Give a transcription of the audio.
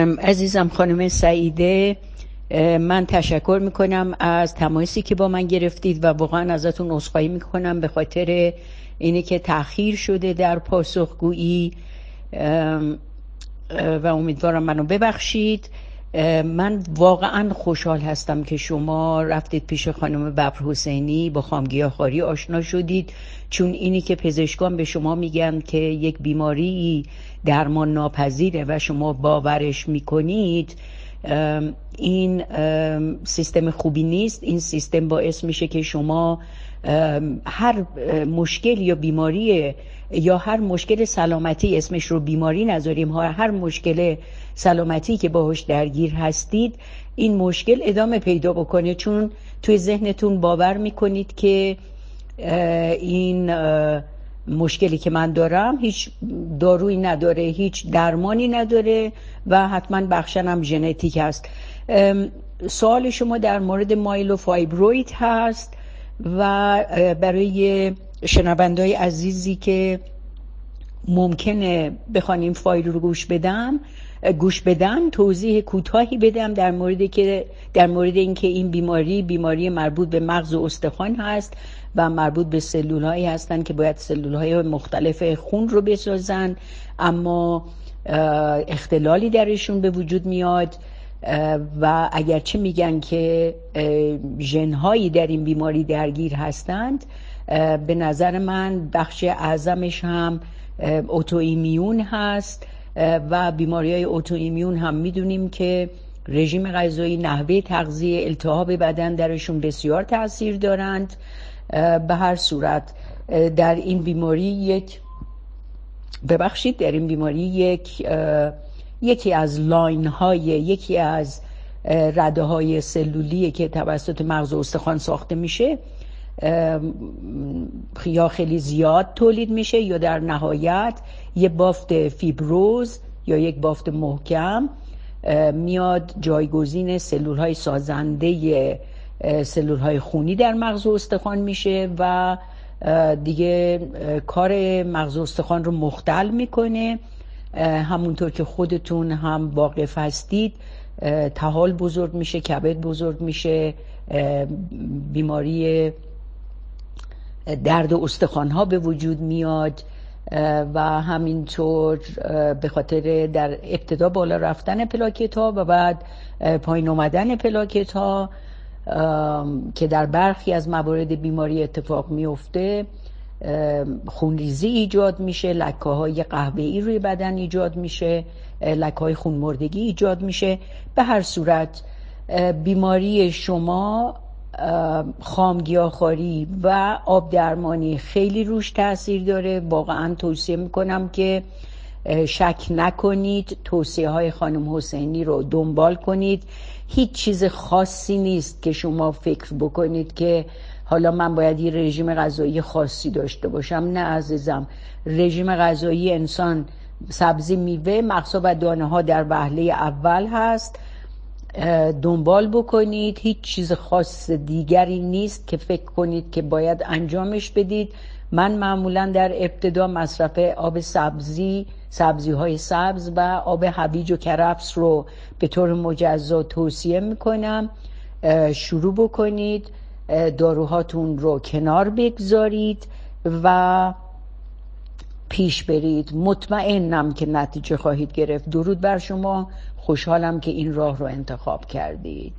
عزیزم خانم سعیده، من تشکر میکنم از تماسی که با من گرفتید و واقعا ازتون عذرخواهی میکنم به خاطر اینه که تأخیر شده در پاسخگویی و امیدوارم منو ببخشید. من واقعا خوشحال هستم که شما رفتید پیش خانم ببر حسینی، با خامگیاخواری آشنا شدید، چون اینی که پزشکان به شما میگن که یک بیماری درمان ناپذیره و شما باورش میکنید، این سیستم خوبی نیست. این سیستم باعث میشه که شما هر مشکل یا بیماری یا هر مشکل سلامتی، اسمش رو بیماری نذاریم، هر مشکل سلامتی که باهاش درگیر هستید، این مشکل ادامه پیدا بکنه، چون توی ذهنتون باور میکنید که این مشکلی که من دارم هیچ دارویی نداره، هیچ درمانی نداره و حتما بخشنم ژنتیک هست. سوال شما در مورد مایلوفایبروید هست و برای شنونده‌های عزیزی که ممکنه بخوان این فایل رو گوش بدن توضیح کوتاهی بدم در مورد اینکه این بیماری مربوط به مغز و استخوان هست و مربوط به سلول‌هایی هستن که باید سلول‌های مختلف خون رو بسازن، اما اختلالی درشون به وجود میاد و اگرچه میگن که ژن‌هایی در این بیماری درگیر هستند، به نظر من بخش اعظمش هم اوتوایمیون هست و بیماری‌های اوتوایمیون هم میدونیم که رژیم غذایی، نحوه تغذیه، التهاب بدن درشون بسیار تأثیر دارند. به هر صورت در این بیماری یکی از لاین های، یکی از رده های سلولی که توسط مغز و استخوان ساخته میشه یا خیلی زیاد تولید میشه یا در نهایت یه بافت فیبروز یا یک بافت محکم میاد جایگزین سلول های سازنده سلول های خونی در مغز و استخوان میشه و دیگه کار مغز و استخوان رو مختل میکنه. همونطور که خودتون هم واقف هستید، طحال بزرگ میشه، کبد بزرگ میشه، بیماری درد استخوان ها به وجود میاد و همینطور به خاطر در ابتدا بالا رفتن پلاکت ها و بعد پایین اومدن پلاکت ها که در برخی از موارد بیماری اتفاق میفته، خونریزی ایجاد میشه، لکه های قهوه‌ای روی بدن ایجاد میشه، لکه های خونمردگی ایجاد میشه. به هر صورت بیماری شما خامگیاخواری و آب درمانی خیلی روش تاثیر داره. واقعا توصیه میکنم که شک نکنید، توصیه های خانم حسینی رو دنبال کنید. هیچ چیز خاصی نیست که شما فکر بکنید که حالا من باید یه رژیم غذایی خاصی داشته باشم. نه عزیزم، رژیم غذایی انسان سبزی، میوه، مغزها و دانه ها در وهله اول هست، دنبال بکنید. هیچ چیز خاص دیگری نیست که فکر کنید که باید انجامش بدید. من معمولا در ابتدا مصرف آب سبزی های سبز و آب هویج و کرفس رو به طور مجزا توصیه میکنم. شروع بکنید، داروهاتون رو کنار بگذارید و پیش برید. مطمئنم که نتیجه خواهید گرفت. درود بر شما، خوشحالم که این راه رو انتخاب کردید.